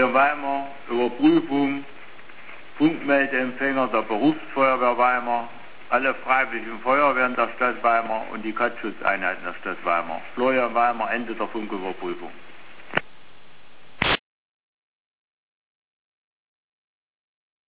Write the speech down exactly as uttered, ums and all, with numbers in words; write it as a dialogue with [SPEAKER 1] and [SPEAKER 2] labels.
[SPEAKER 1] Hier Weimar, Überprüfung, Funkmeldeempfänger der Berufsfeuerwehr Weimar, alle freiwilligen Feuerwehren der Stadt Weimar und die Katzschutzeinheiten der Stadt Weimar. Florian Weimar, Ende der Funküberprüfung.